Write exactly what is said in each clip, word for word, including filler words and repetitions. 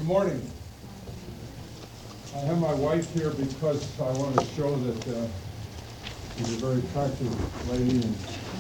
Good morning. I have my wife here because I want to show that uh, she's a very attractive lady and,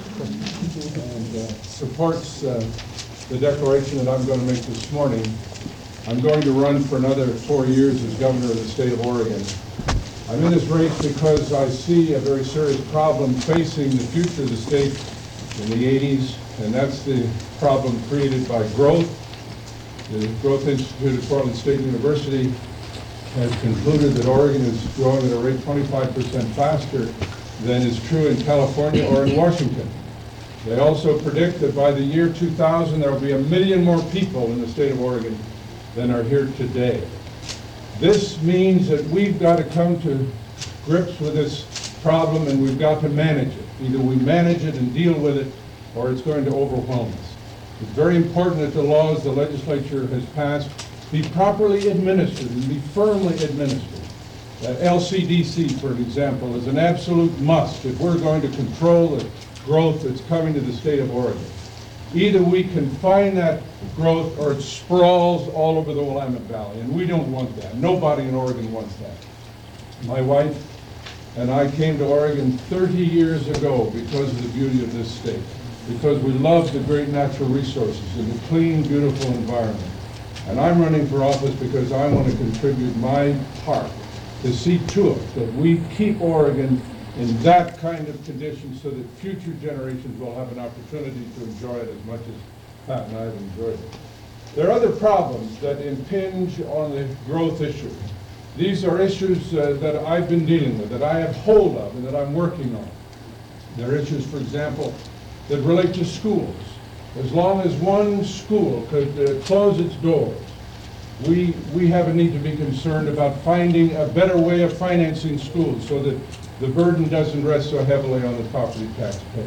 and uh, supports uh, the declaration that I'm going to make this morning. I'm going to run for another four years as governor of the state of Oregon. I'm in this race because I see a very serious problem facing the future of the state in the eighties, and that's the problem created by growth. The Growth Institute at Portland State University has concluded that Oregon is growing at a rate twenty-five percent faster than is true in California or in Washington. They also predict that by the year two thousand, there will be a million more people in the state of Oregon than are here today. This means that we've got to come to grips with this problem, and we've got to manage it. Either we manage it and deal with it, or it's going to overwhelm us. It's very important that the laws the legislature has passed be properly administered and be firmly administered. Uh, L C D C, for example, is an absolute must if we're going to control the growth that's coming to the state of Oregon. Either we confine that growth or it sprawls all over the Willamette Valley, and we don't want that. Nobody in Oregon wants that. My wife and I came to Oregon thirty years ago because of the beauty of this state, because we love the great natural resources and the clean, beautiful environment. And I'm running for office because I want to contribute my part to see to it that we keep Oregon in that kind of condition so that future generations will have an opportunity to enjoy it as much as Pat and I have enjoyed it. There are other problems that impinge on the growth issue. These are issues uh, that I've been dealing with, that I have hold of, and that I'm working on. There are issues, for example, that relate to schools. As long as one school could uh, close its doors, we, we have a need to be concerned about finding a better way of financing schools so that the burden doesn't rest so heavily on the property taxpayer.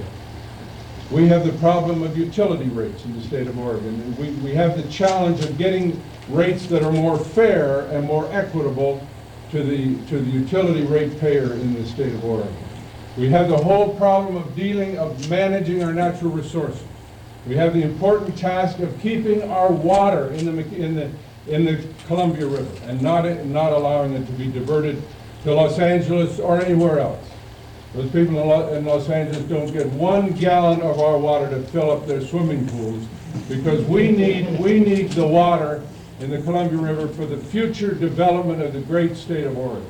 We have the problem of utility rates in the state of Oregon. And we, we have the challenge of getting rates that are more fair and more equitable to the, to the utility rate payer in the state of Oregon. We have the whole problem of dealing, of managing our natural resources. We have the important task of keeping our water in the, in the, in the Columbia River and not, not allowing it to be diverted to Los Angeles or anywhere else. Those people in Los Angeles don't get one gallon of our water to fill up their swimming pools because we need, we need the water in the Columbia River for the future development of the great state of Oregon.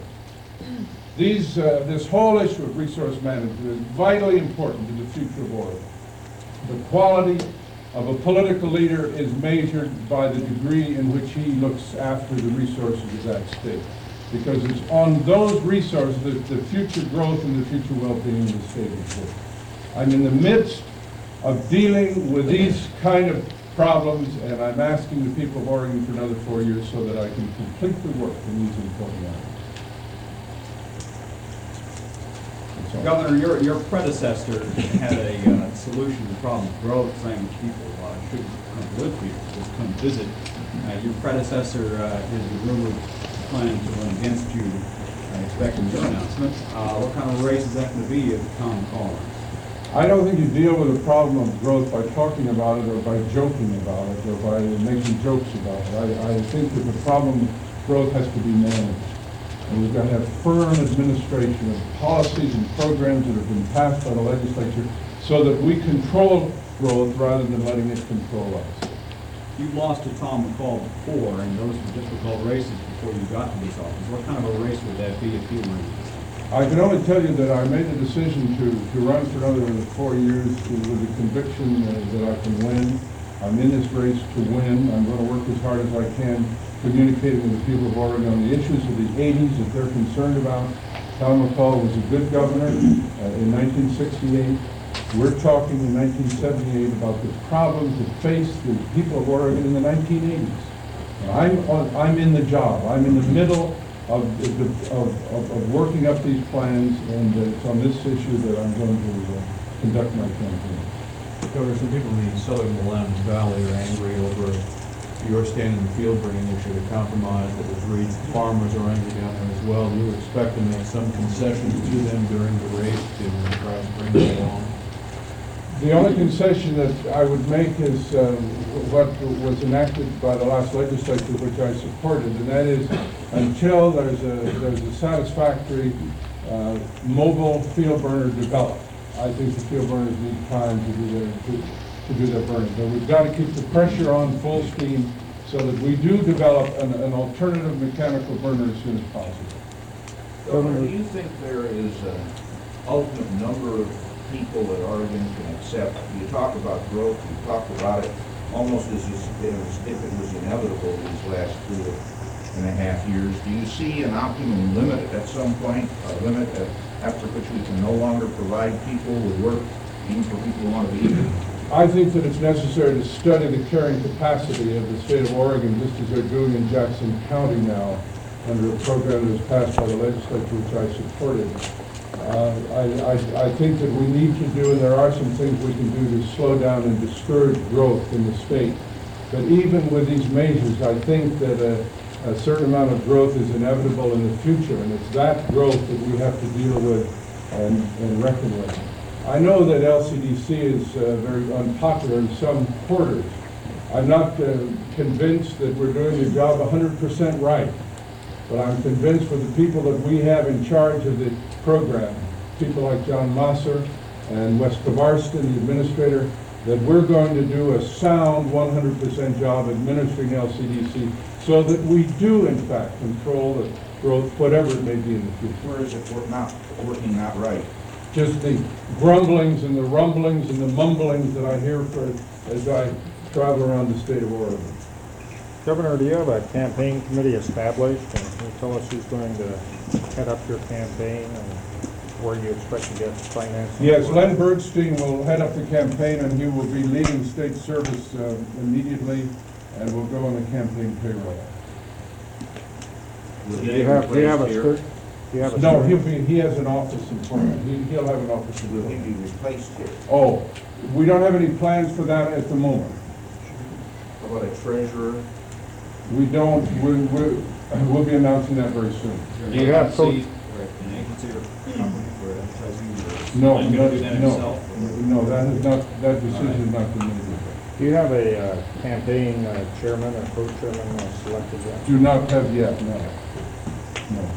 These, uh, this whole issue of resource management is vitally important to the future of Oregon. The quality of a political leader is measured by the degree in which he looks after the resources of that state, because it's on those resources that the future growth and the future well-being of the state is built. I'm in the midst of dealing with these kind of problems, and I'm asking the people of Oregon for another four years so that I can complete the work in these important areas. Governor, your, your predecessor had a uh, solution to the problem of growth, saying people uh, shouldn't come live here, just come visit. Uh, your predecessor uh, is rumored planning to run against you, I expect in your announcement. Uh, what kind of race is that going to be at the common call? I don't think you deal with the problem of growth by talking about it or by joking about it or by making jokes about it. I, I think that the problem of growth has to be managed. And we've got to have firm administration of policies and programs that have been passed by the legislature so that we control growth rather than letting it control us. You lost to Tom McCall before, and those were difficult races before you got to this office. What kind of a race would that be if you were in this? I can only tell you that I made the decision to, to run for another four years with the conviction uh, that I can win. I'm in this race to win. I'm going to work as hard as I can communicating with the people of Oregon on the issues of the eighties that they're concerned about. Tom McCall was a good governor uh, in nineteen sixty-eight. We're talking in nineteen seventy-eight about the problems that faced the people of Oregon in the nineteen eighties. And I'm, on, I'm in the job. I'm in the middle of, the, of, of, of working up these plans, and uh, it's on this issue that I'm going to uh, conduct my campaign. Governor, some people in the southern Willamette Valley are angry over your stand in the field bringing issue to compromise that was reached. Farmers are angry down there as well. Do you expect to make some concessions to them during the race to try to bring them along? The only concession that I would make is um, what was enacted by the last legislature, which I supported, and that is until there's a there's a satisfactory uh, mobile field burner developed, I think the field burners need time to do their to, to do their burning. But we've got to keep the pressure on full steam so that we do develop an, an alternative mechanical burner as soon as possible. Governor, do you think there is an ultimate number of people that Oregon can accept? You talk about growth, you talk about it almost as, as if it was inevitable these last two and a half years. Do you see an optimum limit at some point, a limit at, after which we can no longer provide people with work, even for people who want to be here? I think that it's necessary to study the carrying capacity of the state of Oregon, just as they're doing in Jackson County now, under a program that was passed by the legislature, which I supported. Uh, I, I, I think that we need to do, and there are some things we can do to slow down and discourage growth in the state. But even with these measures, I think that a, a certain amount of growth is inevitable in the future, and it's that growth that we have to deal with and, and reckon with. I know that L C D C is uh, very unpopular in some quarters. I'm not uh, convinced that we're doing the job one hundred percent right, but I'm convinced with the people that we have in charge of the program, people like John Mosser and Wes Kavarston, the administrator, that we're going to do a sound one hundred percent job administering L C D C so that we do, in fact, control the growth, whatever it may be in the future. Where is it work not, working not right? Just the grumblings and the rumblings and the mumblings that I hear for, as I travel around the state of Oregon. Governor, do you have a campaign committee established? And can you tell us who's going to head up your campaign and where you expect to get financing? Yes, Len Bergstein will head up the campaign, and he will be leaving state service uh, immediately and will go on the campaign payroll. Will Do he you have, do you have a replaced skirt? here? Do you have a No, skirt? he'll be, he has an office in Portland. He, he'll have an office in Will he Portland. be replaced here? Oh, we don't have any plans for that at the moment. How about a treasurer? We don't, we, we, we'll be announcing that very soon. Do you have pro- An agency or company for advertising? No, He's no, gonna do that no, himself? no, that is not, that decision has not been made yet. Do you have a uh, campaign uh, chairman or co-chairman uh, selected yet? Do not have yet, no. No.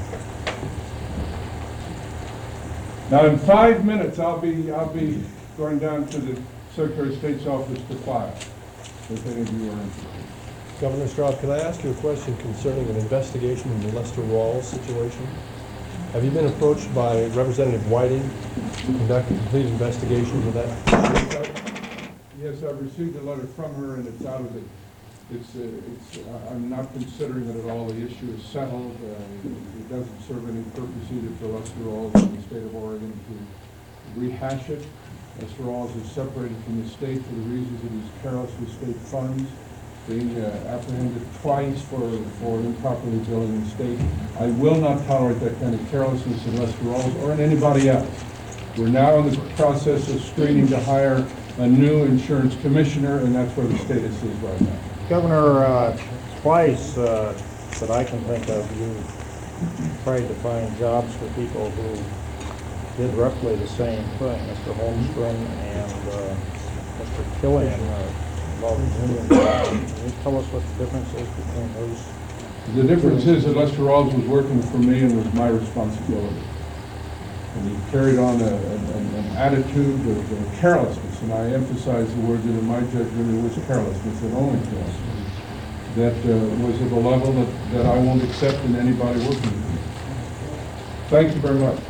Now, in five minutes, I'll be, I'll be going down to the Secretary of State's office to file, if any of you are interested. Governor Stroud, can I ask you a question concerning an investigation in the Lester Rawls situation? Have you been approached by Representative Whiting to conduct a complete investigation of that? Yes, I've received a letter from her, and it's out of the, it's, uh, it's, uh, I'm not considering it at all. The issue is settled. Uh, It doesn't serve any purpose either for Lester Rawls in the state of Oregon to rehash it. Lester Rawls is separated from the state for the reasons that he's careless with state funds, being uh, apprehended twice for, for improperly billing the state. I will not tolerate that kind of carelessness in Lester Rawls or in anybody else. We're now in the process of screening to hire a new insurance commissioner, and that's where the status is right now. Governor, uh, twice uh, that I can think of, you tried to find jobs for people who did roughly the same thing. Mister Holmstrom and uh, Mister Killian uh, involved in Indian jobs. Can you tell us what the difference is between those? The difference is that Lester Rawls was working for me and was my responsibility. And he carried on a, an, an attitude of uh, carelessness, and I emphasize the word that in my judgment it was carelessness, and only carelessness, that uh, was of a level that, that I won't accept in anybody working with me. Thank you very much.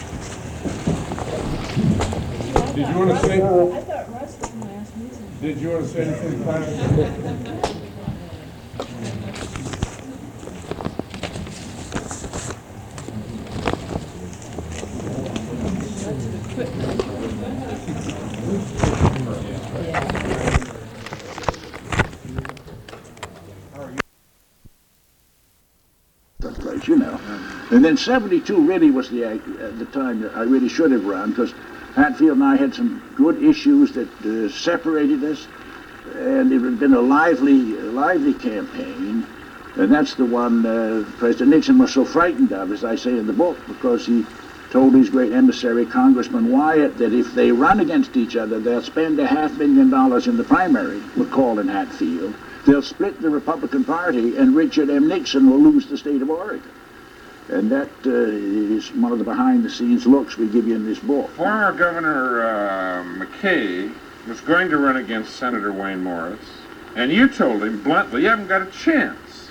Did you want to say? I thought Russ was going to ask me something. Did you want to say anything, Clarence? Place, you know. And then seventy-two really was the, uh, the time that I really should have run, because Hatfield and I had some good issues that uh, separated us, and it had been a lively, a lively campaign, and that's the one uh, President Nixon was so frightened of, as I say in the book, because he told his great emissary, Congressman Wyatt, that if they run against each other, they'll spend a half million dollars in the primary, McCall and Hatfield. They'll split the Republican Party, and Richard M. Nixon will lose the state of Oregon. And that uh, is one of the behind-the-scenes looks we give you in this book. Former Governor uh, McKay was going to run against Senator Wayne Morris, and you told him bluntly, you haven't got a chance.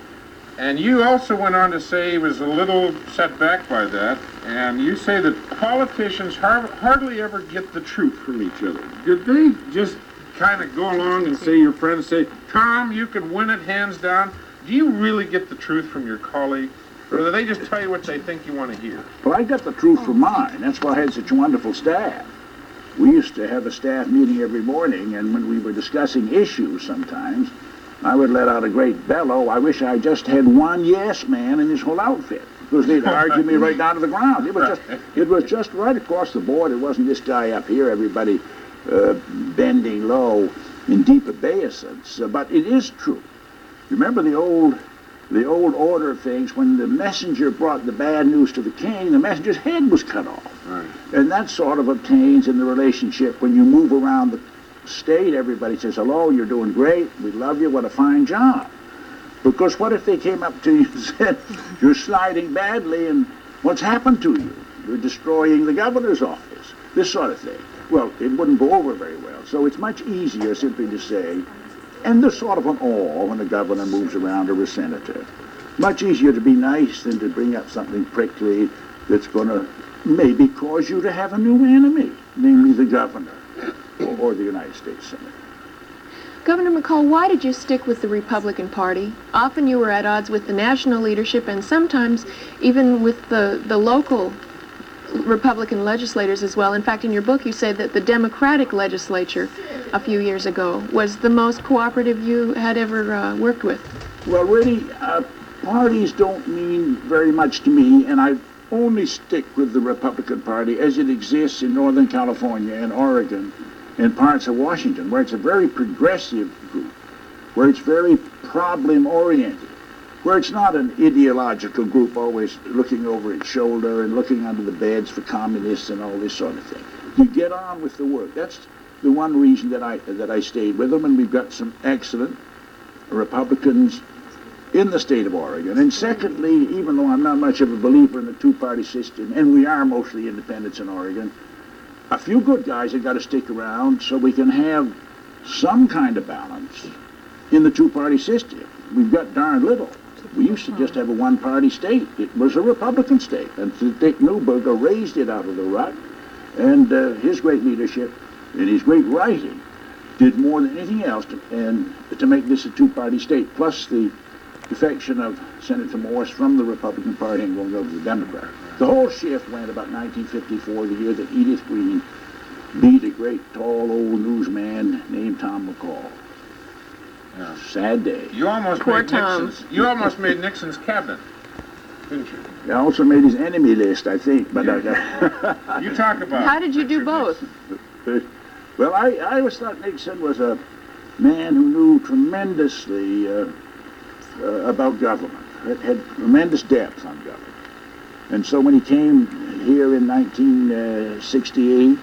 And you also went on to say he was a little set back by that, and you say that politicians har hardly ever get the truth from each other. Did they just kind of go along and say, your friends say, Tom, you can win it hands down? Do you really get the truth from your colleague? Or do they just tell you what they think you want to hear? Well, I got the truth from mine. That's why I had such a wonderful staff. We used to have a staff meeting every morning, and when we were discussing issues sometimes, I would let out a great bellow. I wish I just had one yes man in this whole outfit, because they'd argue me right down to the ground. It was just, it was just right across the board. It wasn't this guy up here, everybody uh, bending low in deep obeisance. Uh, but it is true. Remember the old... The old order of things, when the messenger brought the bad news to the king, the messenger's head was cut off. Right. And that sort of obtains in the relationship. When you move around the state, everybody says, hello, you're doing great, we love you, what a fine job. Because what if they came up to you and said, you're sliding badly, and what's happened to you? You're destroying the governor's office, this sort of thing. Well, it wouldn't go over very well. So it's much easier simply to say, and there's sort of an awe when a governor moves around or a senator. Much easier to be nice than to bring up something prickly that's going to maybe cause you to have a new enemy, namely the governor or, or the United States Senate. Governor McCall, why did you stick with the Republican Party? Often you were at odds with the national leadership and sometimes even with the, the local Republican legislators as well. In fact, in your book you say that the Democratic legislature a few years ago was the most cooperative you had ever uh, worked with. Well, really, uh, parties don't mean very much to me, and I only stick with the Republican Party as it exists in Northern California and Oregon and parts of Washington, where it's a very progressive group, where it's very problem-oriented, where it's not an ideological group always looking over its shoulder and looking under the beds for communists and all this sort of thing. You get on with the work. That's the one reason that I that I stayed with them, and we've got some excellent Republicans in the state of Oregon. And secondly, even though I'm not much of a believer in the two-party system, and we are mostly independents in Oregon, a few good guys have got to stick around so we can have some kind of balance in the two-party system. We've got darn little. We used to just have a one-party state. It was a Republican state, and Dick Neuberger raised it out of the rut, and uh, his great leadership and his great writing did more than anything else to, and to make this a two-party state, plus the defection of Senator Morse from the Republican Party and going over to the Democrat. The whole shift went about nineteen fifty-four, the year that Edith Green beat a great tall old newsman named Tom McCall. Yeah. Sad day. You almost Poor made Tom. Nixon's, you almost made Nixon's cabinet, didn't you? I also made his enemy list, I think, but I got... You talk about How did you do Richard both? Nixon. Well, I, I always thought Nixon was a man who knew tremendously uh, uh, about government, had, had tremendous depth on government. And so when he came here in nineteen sixty-eight,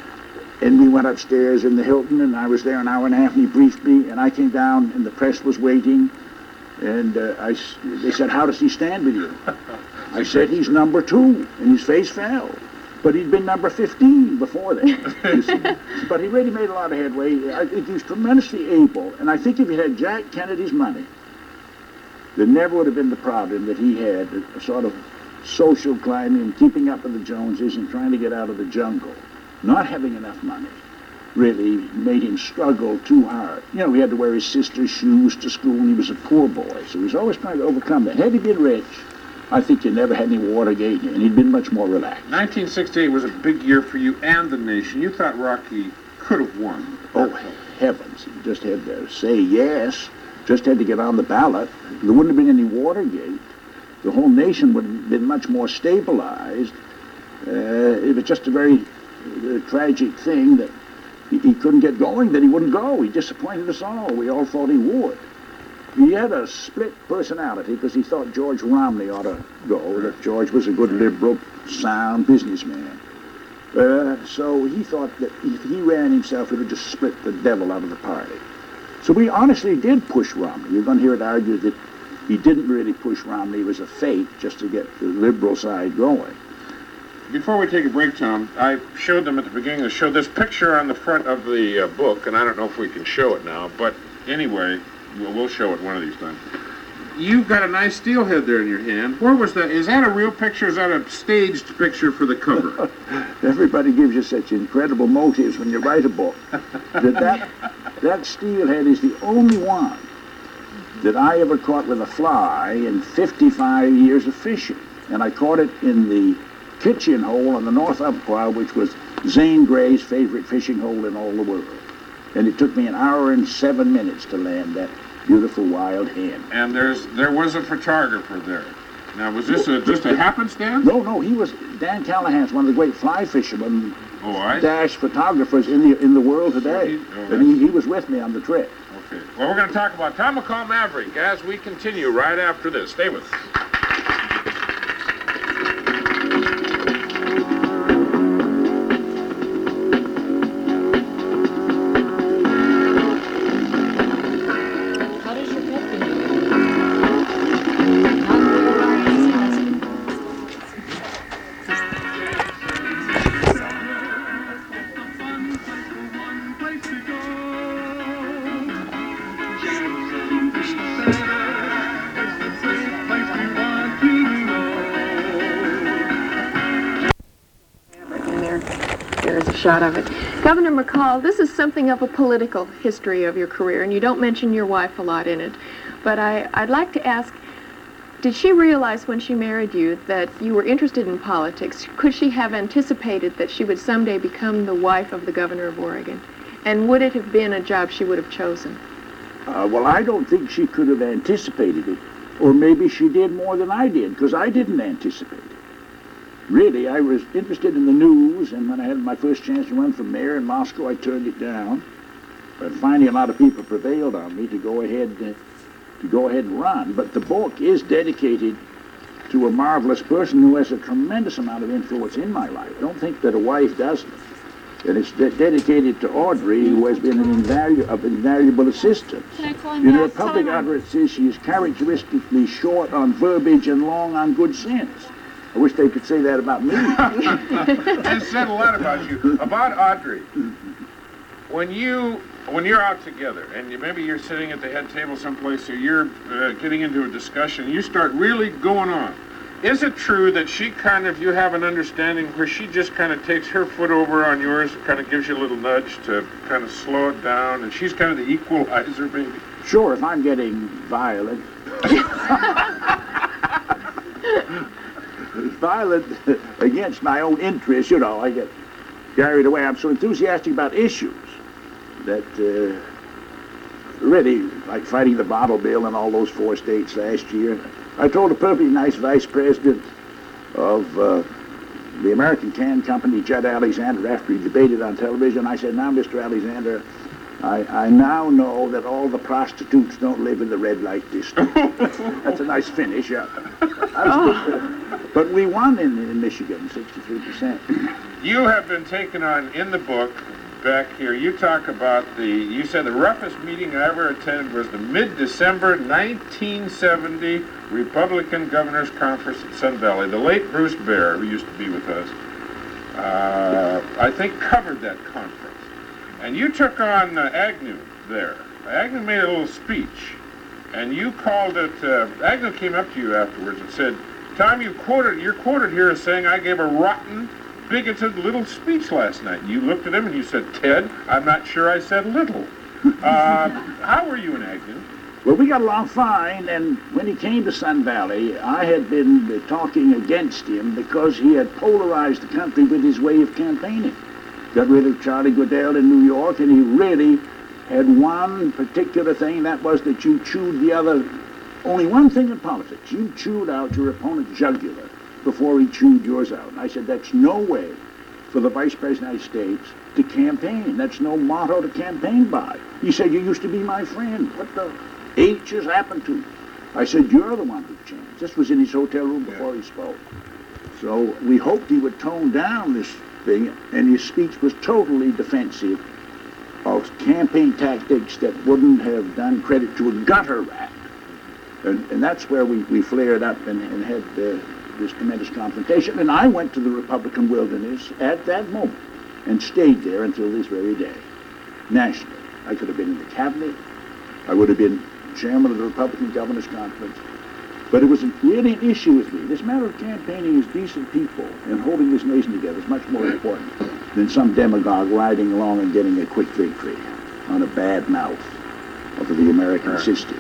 and we went upstairs in the Hilton, and I was there an hour and a half, and he briefed me, and I came down, and the press was waiting, and uh, I, they said, how does he stand with you? I said, he's number two, and his face fell. But he'd been number fifteen before that. But he really made a lot of headway. I think he was tremendously able, and I think if he had Jack Kennedy's money, there never would have been the problem that he had, a sort of social climbing, keeping up with the Joneses and trying to get out of the jungle. Not having enough money really made him struggle too hard. You know, he had to wear his sister's shoes to school, and he was a poor boy, so he was always trying to overcome that. Had he been rich, I think you never had any Watergate, and he'd been much more relaxed. nineteen sixty-eight was a big year for you and the nation. You thought Rocky could have won. Oh, heavens. He just had to say yes, just had to get on the ballot. There wouldn't have been any Watergate. The whole nation would have been much more stabilized. Uh, it was just a very uh, tragic thing that he, he couldn't get going, that he wouldn't go. He disappointed us all. We all thought he would. he had a split personality because he thought George Romney ought to go, that George was a good liberal, sound businessman. Uh, so he thought that if he ran himself, it would just split the devil out of the party. So we honestly did push Romney. You're going to hear it argued that he didn't really push Romney. It was a fake just to get the liberal side going. Before we take a break, Tom, I showed them at the beginning of the show this picture on the front of the uh, book, and I don't know if we can show it now, but anyway, we'll, we'll show it one of these times. You've got a nice steelhead there in your hand. Where was that? Is that a real picture? Is that a staged picture for the cover? Everybody gives you such incredible motives when you write a book. That, that that steelhead is the only one that I ever caught with a fly in fifty-five years of fishing. And I caught it in the kitchen hole on the North Umpqua, which was Zane Gray's favorite fishing hole in all the world. And it took me an hour and seven minutes to land that beautiful wild hen. And there's there was a photographer there. Now, was this a, just a happenstance? No, no, he was, Dan Callahan's one of the great fly fishermen, Oh, I... dash photographers in the in the world today. Oh, and he, he was with me on the trip. Okay. Well, we're going to talk about Tom McCall Maverick as we continue right after this. Stay with us. How does your pet behave? Not And there, there's a shot of it. Governor McCall, this is something of a political history of your career, and you don't mention your wife a lot in it. But I, I'd like to ask, did she realize when she married you that you were interested in politics? Could she have anticipated that she would someday become the wife of the governor of Oregon? And would it have been a job she would have chosen? Uh, well, I don't think she could have anticipated it. Or maybe she did more than I did, because I didn't anticipate it. Really, I was interested in the news, and when I had my first chance to run for mayor in Moscow, I turned it down. But finally, a lot of people prevailed on me to go ahead uh, to go ahead and run. But the book is dedicated to a marvelous person who has a tremendous amount of influence in my life. Don't think that a wife doesn't. And it's de dedicated to Audrey, who has been an invalu of invaluable assistance. Can I call him In her back? Tell public him I'm- utterances, she is characteristically short on verbiage and long on good sense. I wish they could say that about me. It said a lot about you. About Audrey. When you when you're out together and you, maybe you're sitting at the head table someplace or you're uh, getting into a discussion, you start really going on. Is it true that she kind of, you have an understanding where she just kind of takes her foot over on yours and kind of gives you a little nudge to kind of slow it down, and she's kind of the equalizer, maybe? Sure, if I'm getting violent. Violent against my own interests, you know, I get carried away. I'm so enthusiastic about issues that uh, really, like fighting the bottle bill in all those four states last year. I told a perfectly nice vice president of uh, the American Can Company, Judd Alexander, after he debated on television, I said, now, Mister Alexander, I, I now know that all the prostitutes don't live in the red light district. That's a nice finish, yeah. Oh. But we won in, in Michigan, sixty-three percent. You have been taken on in the book back here. You talk about the, you said the roughest meeting I ever attended was the mid-December nineteen seventy Republican Governors Conference at Sun Valley. The late Bruce Baer, who used to be with us, uh, I think covered that conference. And you took on uh, Agnew there. Agnew made a little speech, and you called it, uh, Agnew came up to you afterwards and said, Tom, you quoted, you're quoted here as saying, I gave a rotten, bigoted little speech last night. You looked at him and you said, Ted, I'm not sure I said little. Uh, how were you and Agnew? Well, we got along fine, and when he came to Sun Valley, I had been uh, talking against him because he had polarized the country with his way of campaigning. Got rid of Charlie Goodell in New York, and he really had one particular thing, that was that you chewed the other. Only one thing in politics, you chewed out your opponent's jugular before he chewed yours out. And I said, that's no way for the Vice President of the United States to campaign. That's no motto to campaign by. He said, you used to be my friend. What the? H's happened to you. I said, you're the one who changed. This was in his hotel room before he spoke. So we hoped he would tone down this thing, and his speech was totally defensive of campaign tactics that wouldn't have done credit to a gutter rat. And, and that's where we, we flared up and, and had uh, this tremendous confrontation. And I went to the Republican wilderness at that moment and stayed there until this very day, nationally. I could have been in the cabinet. I would have been chairman of the Republican Governors Conference. But it was really an issue with me. This matter of campaigning as decent people and holding this nation together is much more important than some demagogue riding along and getting a quick victory on a bad mouth of the American system.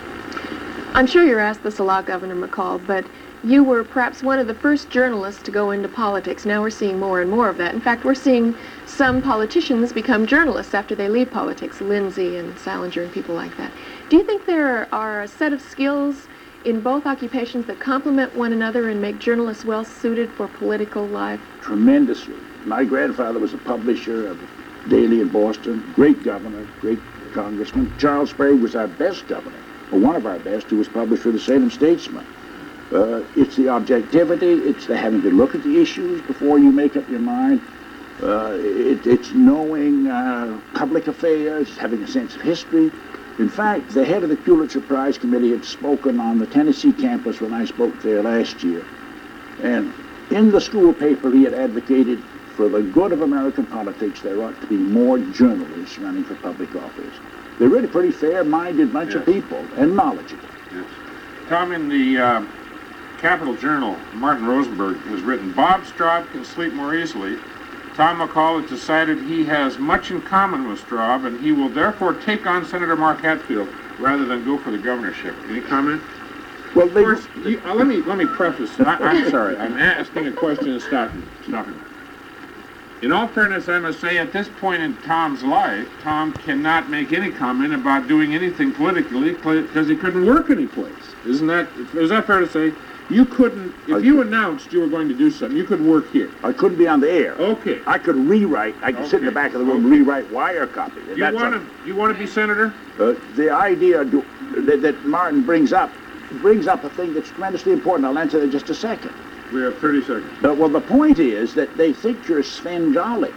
I'm sure you're asked this a lot, Governor McCall, but you were perhaps one of the first journalists to go into politics. Now we're seeing more and more of that. In fact, we're seeing some politicians become journalists after they leave politics, Lindsay and Salinger and people like that. Do you think there are a set of skills in both occupations that complement one another and make journalists well suited for political life? Tremendously. My grandfather was a publisher of Daily in Boston, great governor, great congressman. Charles Sprague was our best governor, or one of our best, who was published for the Salem Statesman. Uh, it's the objectivity, it's the having to look at the issues before you make up your mind. Uh, it, it's knowing uh, public affairs, having a sense of history. In fact, the head of the Pulitzer Prize Committee had spoken on the Tennessee campus when I spoke there last year. And in the school paper, he had advocated for the good of American politics, there ought to be more journalists running for public office. They're really pretty fair-minded bunch Yes. of people and knowledgeable. Yes. Tom, in the uh, Capital Journal, Martin Rosenberg has written, Bob Straub can sleep more easily. Tom McCall has decided he has much in common with Straub, and he will therefore take on Senator Mark Hatfield rather than go for the governorship. Any comment? Well, they, First, you, uh, let me let me preface. I, I'm sorry. I'm asking a question and stopping. Stopping. In all fairness, I must say, at this point in Tom's life, Tom cannot make any comment about doing anything politically because he couldn't work anyplace. Isn't that is that fair to say? You couldn't, if I you could- announced you were going to do something, you could work here. I couldn't be on the air. Okay. I could rewrite. I could sit in the Okay. back of the room and rewrite wire copy. Do you want to you want to be senator? Uh, the idea do, that, that Martin brings up brings up a thing that's tremendously important. I'll answer that in just a second. We have thirty seconds. Uh, well, the point is that they think you're Svengali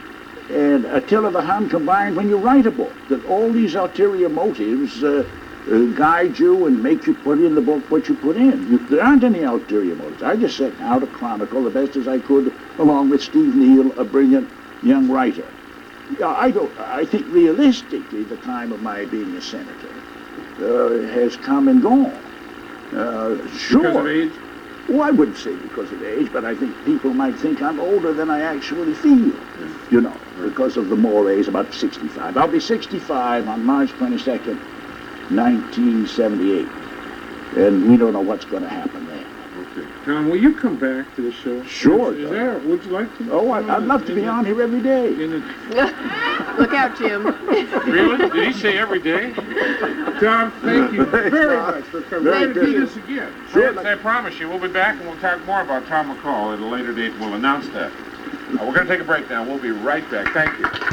and Attila the Hun combined when you write a book, that all these ulterior motives uh, uh, guide you and make you put in the book what you put in. You, there aren't any ulterior motives. I just set out a chronicle the best as I could, along with Steve Neal, a brilliant young writer. Yeah, I don't. I think realistically, the time of my being a senator uh, has come and gone. Uh, sure. Because of age? Well, I wouldn't say because of age, but I think people might think I'm older than I actually feel, you know, because of the mores, about sixty-five. I'll be sixty-five on March twenty-second, nineteen seventy-eight, and we don't know what's going to happen then. Okay. Tom, will you come back to the show? Sure, Is, is Tom. there? Would you like to? Oh, I, I'd love to be on here every day. In the, Look out, Jim. really? Did he say every day? Tom, thank you Thanks, very Tom. much for coming. Very We're going to good. do this again. Sure. Yes, I promise you. We'll be back and we'll talk more about Tom McCall at a later date. We'll announce that. Uh, we're going to take a break now. We'll be right back. Thank you.